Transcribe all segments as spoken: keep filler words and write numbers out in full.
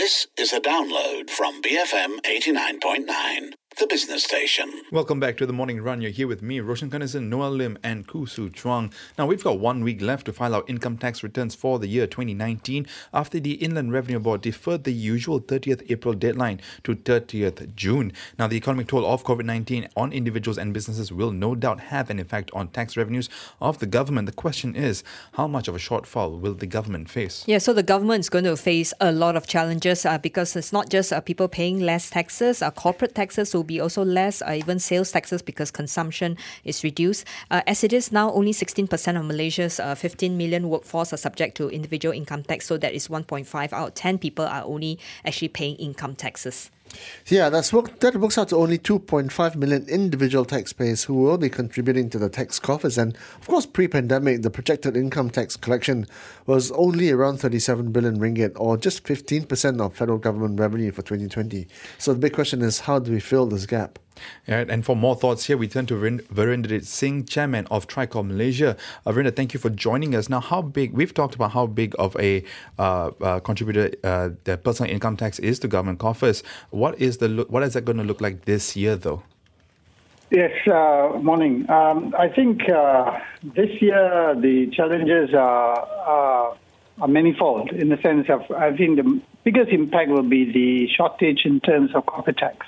This is a download from B F M eighty-nine point nine, the business station. Welcome back to The Morning Run. You're here with me, Roshan Kanesan, Noel Lim and Koo Soo Chuang. Now, we've got one week left to file our income tax returns for the year twenty nineteen after the Inland Revenue Board deferred the usual thirtieth April deadline to thirtieth June. Now, the economic toll of COVID nineteen on individuals and businesses will no doubt have an effect on tax revenues of the government. The question is, how much of a shortfall will the government face? Yeah, so the government is going to face a lot of challenges uh, because it's not just uh, people paying less taxes. Uh, corporate taxes will be also less, uh, even sales taxes because consumption is reduced. Uh, as it is now, only sixteen percent of Malaysia's uh, fifteen million workforce are subject to individual income tax. So that is one point five out of ten people are only actually paying income taxes. Yeah, that's work, that works out to only two point five million individual taxpayers who will be contributing to the tax coffers. And of course, pre-pandemic, the projected income tax collection was only around thirty-seven billion ringgit, or just fifteen percent of federal government revenue for twenty twenty. So the big question is, how do we fill this gap? Right, and for more thoughts here, we turn to Virendrajit Singh, Chairman of Tricor Malaysia. Uh, Virendra, thank you for joining us. Now, how big, we've talked about how big of a uh, uh, contributor uh, the personal income tax is to government coffers. What is the lo- what is that going to look like this year, though? Yes, uh, morning. Um, I think uh, this year the challenges are, are, are manifold in the sense of, I think the biggest impact will be the shortage in terms of corporate tax.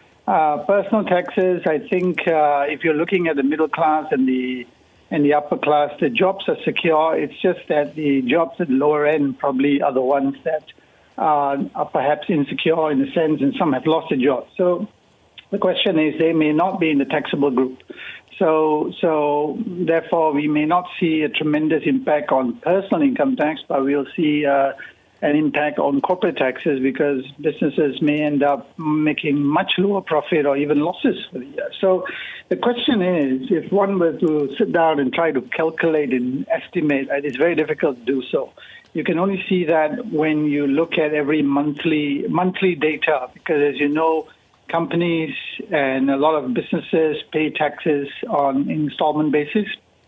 Uh, personal taxes, I think uh, if you're looking at the middle class and the and the upper class, the jobs are secure. It's just that the jobs at the lower end probably are the ones that uh, are perhaps insecure in a sense, and some have lost their jobs. So the question is, they may not be in the taxable group. So, so therefore, we may not see a tremendous impact on personal income tax, but we'll see uh, an impact on corporate taxes because businesses may end up making much lower profit or even losses for the year. So the question is, if one were to sit down and try to calculate and estimate, it's very difficult to do so. You can only see that when you look at every monthly monthly data, because as you know, companies and a lot of businesses pay taxes on installment basis.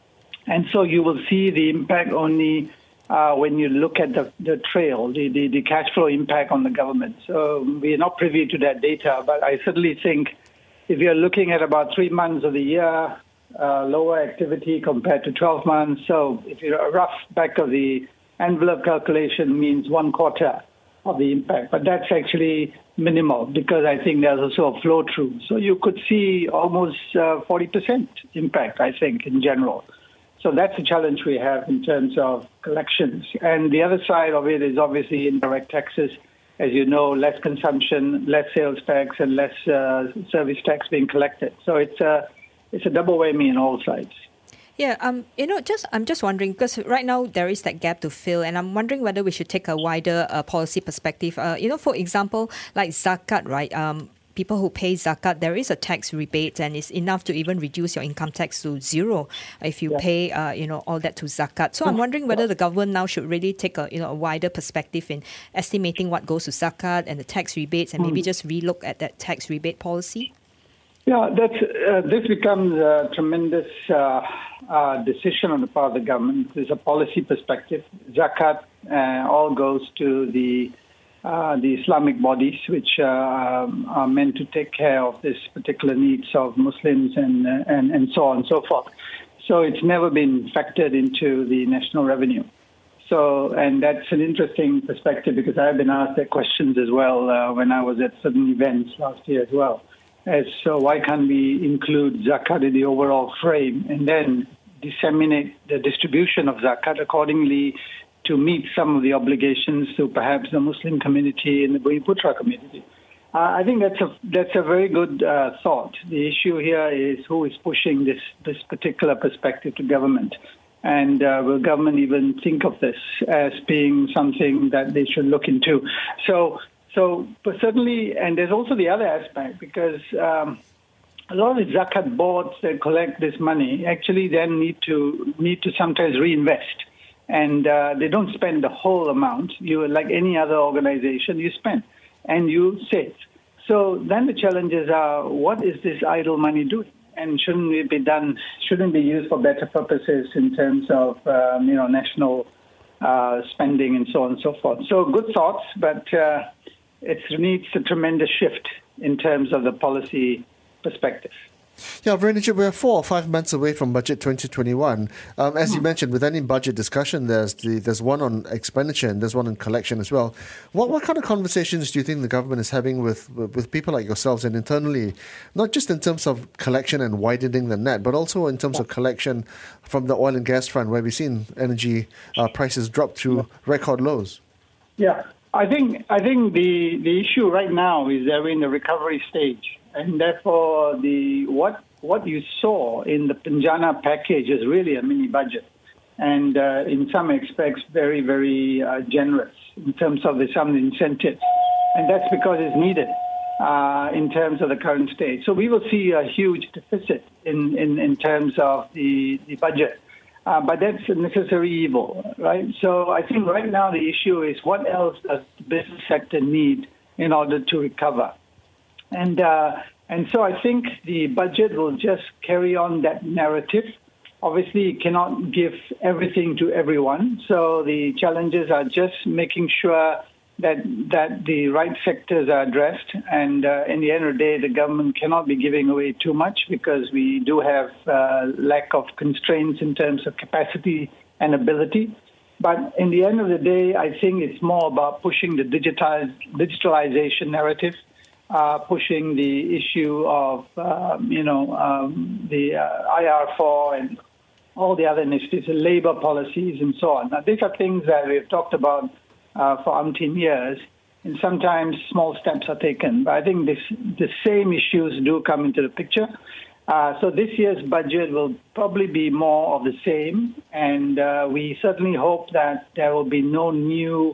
And so you will see the impact only Uh, when you look at the, the trail, the, the, the cash flow impact on the government. So we are not privy to that data, but I certainly think if you're looking at about three months of the year, uh, lower activity compared to twelve months, so if you're a rough back of the envelope calculation means one quarter of the impact, but that's actually minimal because I think there's also a flow through. So you could see almost uh, forty percent impact, I think, in general. So that's a challenge we have in terms of collections. And the other side of it is obviously indirect taxes. As you know, less consumption, less sales tax, and less uh, service tax being collected. So it's a, it's a double whammy on all sides. Yeah, um, you know, just I'm just wondering, because right now there is that gap to fill, and I'm wondering whether we should take a wider uh, policy perspective. Uh, you know, for example, like Zakat, right? Um, people who pay Zakat, there is a tax rebate, and it's enough to even reduce your income tax to zero if you yeah. pay, uh, you know, all that to Zakat. So I'm wondering whether the government now should really take a, you know, a wider perspective in estimating what goes to Zakat and the tax rebates, and maybe just relook at that tax rebate policy. Yeah, that's uh, this becomes a tremendous uh, uh, decision on the part of the government. There's a policy perspective. Zakat uh, all goes to the Uh, the Islamic bodies, which uh, um, are meant to take care of this particular needs of Muslims and, uh, and and so on and so forth. So it's never been factored into the national revenue. So, and that's an interesting perspective because I've been asked that questions as well uh, when I was at certain events last year as well. As so, why can't we include zakat in the overall frame and then disseminate the distribution of zakat accordingly to meet some of the obligations to perhaps the Muslim community and the Bumiputera community? Uh, I think that's a that's a very good uh, thought. The issue here is who is pushing this this particular perspective to government, and uh, will government even think of this as being something that they should look into? So, so but certainly, and there's also the other aspect because um, a lot of the zakat boards that collect this money actually then need to need to sometimes reinvest. And uh, they don't spend the whole amount. You, like any other organization, you spend and you save. So then the challenges are, what is this idle money doing? And shouldn't it be done, shouldn't be used for better purposes in terms of, um, you know, national uh, spending and so on and so forth. So good thoughts, but uh, it needs a tremendous shift in terms of the policy perspective. Yeah, Virendra, we're four or five months away from Budget twenty twenty-one. Um, as you mentioned, with any budget discussion, there's the, there's one on expenditure and there's one on collection as well. What what kind of conversations do you think the government is having with, with people like yourselves and internally, not just in terms of collection and widening the net, but also in terms of collection from the oil and gas front, where we've seen energy uh, prices drop to record lows? Yeah, I think I think the, the issue right now is that we're in the recovery stage. And therefore, the what what you saw in the Pinjana package is really a mini budget, and uh, in some aspects, very very uh, generous in terms of the some incentives, and that's because it's needed uh, in terms of the current state. So we will see a huge deficit in in, in terms of the the budget, uh, but that's a necessary evil, right? So I think right now the issue is what else does the business sector need in order to recover. And uh, and so I think the budget will just carry on that narrative. Obviously, it cannot give everything to everyone. So the challenges are just making sure that that the right sectors are addressed. And uh, in the end of the day, the government cannot be giving away too much because we do have uh, lack of constraints in terms of capacity and ability. But in the end of the day, I think it's more about pushing the digitize, digitalization narrative. Uh, pushing the issue of, um, you know, um, the uh, I R four and all the other initiatives, the labor policies and so on. Now, these are things that we've talked about uh, for umpteen years, and sometimes small steps are taken. But I think this, the same issues do come into the picture. Uh, so this year's budget will probably be more of the same, and uh, we certainly hope that there will be no new,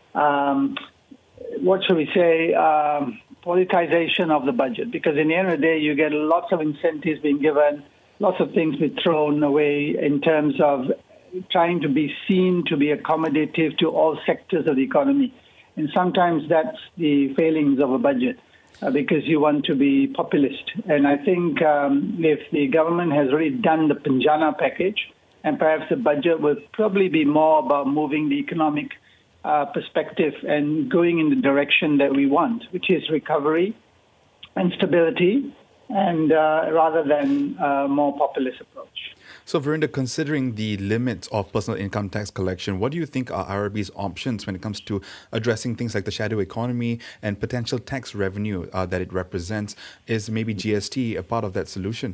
um, what should we say, um, politicization of the budget, because in the end of the day, you get lots of incentives being given, lots of things being thrown away in terms of trying to be seen to be accommodative to all sectors of the economy. And sometimes that's the failings of a budget, uh, because you want to be populist. And I think um, if the government has already done the Pinjana package, and perhaps the budget will probably be more about moving the economic Uh, perspective and going in the direction that we want, which is recovery and stability, and uh, rather than a more populist approach. So, Virendra, considering the limits of personal income tax collection, what do you think are I R B's options when it comes to addressing things like the shadow economy and potential tax revenue uh, that it represents? Is maybe G S T a part of that solution?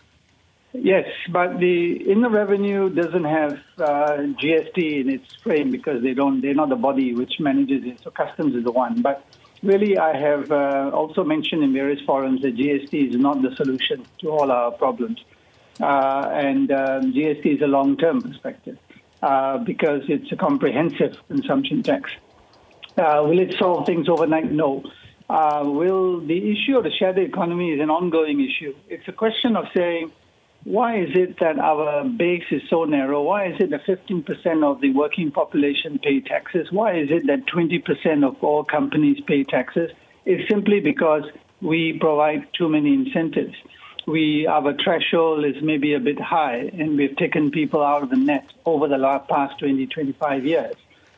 Yes, but the inner revenue doesn't have uh, G S T in its frame because they don't. They're not the body which manages it. So customs is the one. But really, I have uh, also mentioned in various forums that G S T is not the solution to all our problems, uh, and uh, G S T is a long-term perspective uh, because it's a comprehensive consumption tax. Uh, will it solve things overnight? No. Uh, will the issue of the shadow economy is an ongoing issue? It's a question of saying, why is it that our base is so narrow? Why is it that fifteen percent of the working population pay taxes? Why is it that twenty percent of all companies pay taxes? It's simply because we provide too many incentives. We, our threshold is maybe a bit high, and we've taken people out of the net over the last past twenty, twenty-five years.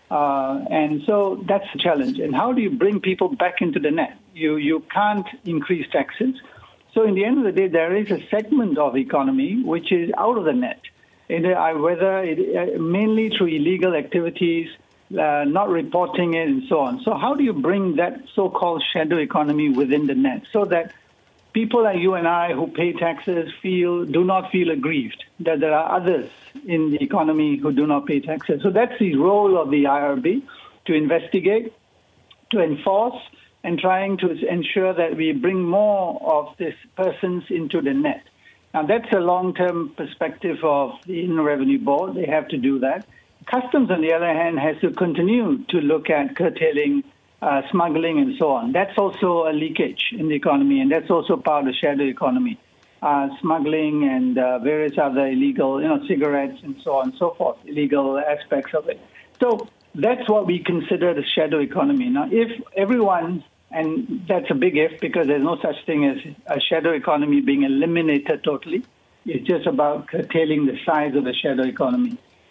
Uh, and so that's the challenge. And how do you bring people back into the net? You, you can't increase taxes. So in the end of the day, there is a segment of economy which is out of the net, and, uh, whether it, uh, mainly through illegal activities, uh, not reporting it, and so on. So how do you bring that so-called shadow economy within the net so that people like you and I who pay taxes feel do not feel aggrieved that there are others in the economy who do not pay taxes? So that's the role of the I R B, to investigate, to enforce, and trying to ensure that we bring more of these persons into the net. Now, that's a long-term perspective of the Inland Revenue Board. They have to do that. Customs, on the other hand, has to continue to look at curtailing, uh, smuggling, and so on. That's also a leakage in the economy, and that's also part of the shadow economy. Uh, smuggling and uh, various other illegal, you know, cigarettes and so on and so forth, illegal aspects of it. So that's what we consider the shadow economy. Now, if everyone, and that's a big if because there's no such thing as a shadow economy being eliminated totally. It's just about curtailing the size of the shadow economy.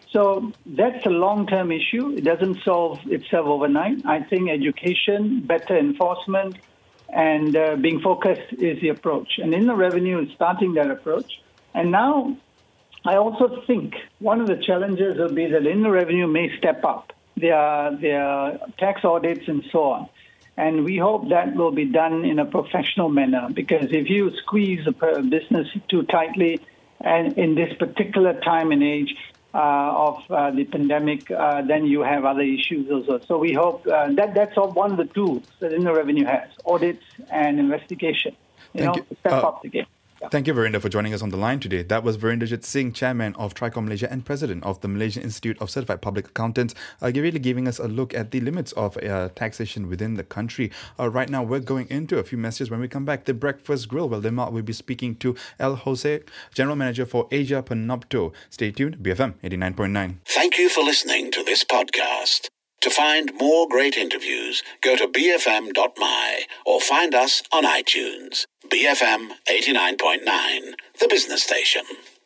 So that's a long-term issue. It doesn't solve itself overnight. I think education, better enforcement, and uh, being focused is the approach. And Inland Revenue is starting that approach. And now I also think one of the challenges will be that Inland Revenue may step up their, their tax audits and so on. And we hope that will be done in a professional manner, because if you squeeze a business too tightly, and in this particular time and age uh, of uh, the pandemic, uh, then you have other issues also. So we hope uh, that that's all one of the tools that Inland Revenue has: audits and investigation. You Thank know, you. step Uh, up the game. Yeah. Thank you, Verinder, for joining us on the line today. That was Virenderjit Singh, Chairman of Tricom Malaysia and President of the Malaysian Institute of Certified Public Accountants, uh, really giving us a look at the limits of uh, taxation within the country. Uh, right now, we're going into a few messages. When we come back, the Breakfast Grill, well, Lemar will be speaking to El Jose, General Manager for Asia Panopto. Stay tuned, B F M eighty-nine point nine. Thank you for listening to this podcast. To find more great interviews, go to b f m dot m y or find us on iTunes. B F M eighty-nine point nine, the business station.